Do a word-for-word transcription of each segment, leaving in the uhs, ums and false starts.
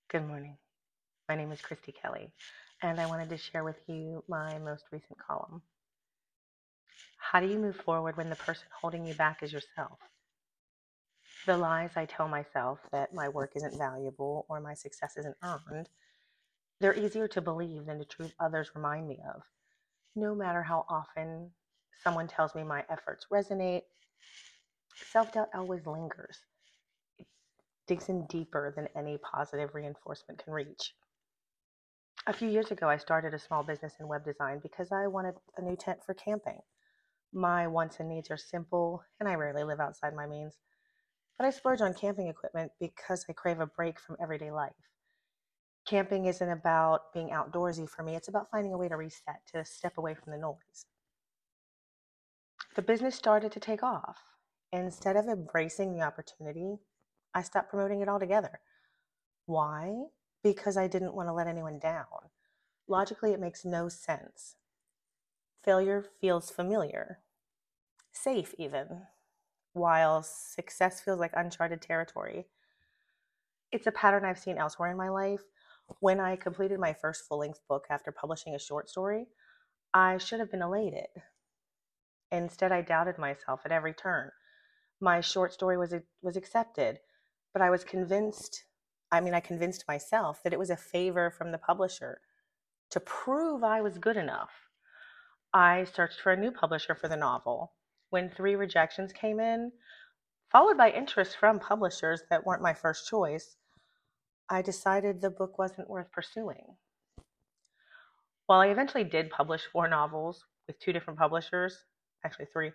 Good morning. My name is Christy Kelly, and I wanted to share with you my most recent column. How do you move forward when the person holding you back is yourself? The lies I tell myself that my work isn't valuable or my success isn't earned, they're easier to believe than the truth others remind me of. No matter how often someone tells me my efforts resonate, self doubt always lingers. It digs in deeper than any positive reinforcement can reach. A few years ago, I started a small business in web design because I wanted a new tent for camping. My wants and needs are simple, and I rarely live outside my means. But I splurge on camping equipment because I crave a break from everyday life. Camping isn't about being outdoorsy for me, it's about finding a way to reset, to step away from the noise. The business started to take off. Instead of embracing the opportunity, I stopped promoting it altogether. Why? Because I didn't want to let anyone down. Logically, it makes no sense. Failure feels familiar, safe even, while success feels like uncharted territory. It's a pattern I've seen elsewhere in my life. When I completed my first full length book after publishing a short story, I should have been elated. Instead, I doubted myself at every turn. My short story was, was accepted, but I was convinced, I mean, I convinced myself that it was a favor from the publisher to prove I was good enough. I searched for a new publisher for the novel. When three rejections came in, followed by interest from publishers that weren't my first choice, I decided the book wasn't worth pursuing. While I eventually did publish four novels with two different publishers, actually three,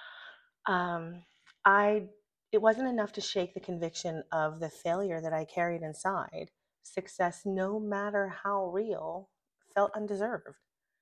um, I it wasn't enough to shake the conviction of the failure that I carried inside. Success, no matter how real, felt undeserved.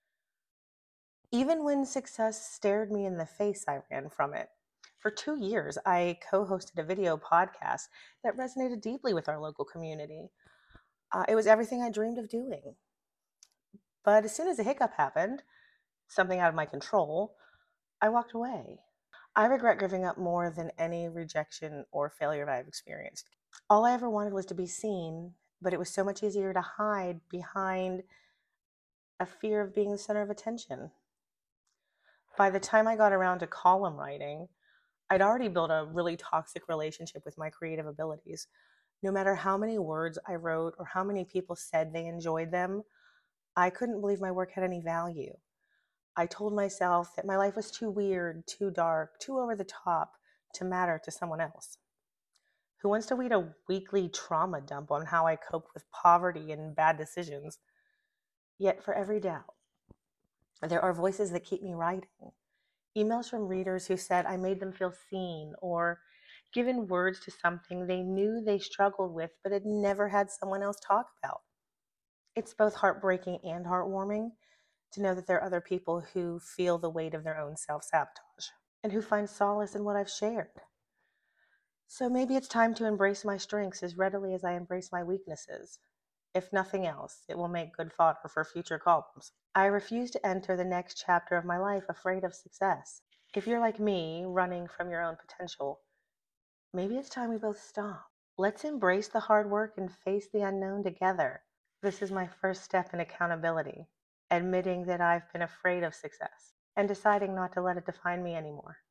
Even when success stared me in the face, I ran from it. For two years, I co hosted a video podcast that resonated deeply with our local community. Uh, it was everything I dreamed of doing. But as soon as a hiccup happened, something out of my control, I walked away. I regret giving up more than any rejection or failure that I've experienced. All I ever wanted was to be seen, but it was so much easier to hide behind a fear of being the center of attention. By the time I got around to column writing, I'd already built a really toxic relationship with my creative abilities. No matter how many words I wrote or how many people said they enjoyed them, I couldn't believe my work had any value. I told myself that my life was too weird, too dark, too over the top to matter to someone else. Who wants to read a weekly trauma dump on how I coped with poverty and bad decisions? Yet for every doubt, there are voices that keep me writing. Emails from readers who said I made them feel seen or given words to something they knew they struggled with but had never had someone else talk about. It's both heartbreaking and heartwarming to know that there are other people who feel the weight of their own self sabotage and who find solace in what I've shared. So maybe it's time to embrace my strengths as readily as I embrace my weaknesses. If nothing else, it will make good fodder for future columns. I refuse to enter the next chapter of my life afraid of success. If you're like me, running from your own potential, maybe it's time we both stop. Let's embrace the hard work and face the unknown together. This is my first step in accountability, admitting that I've been afraid of success and deciding not to let it define me anymore.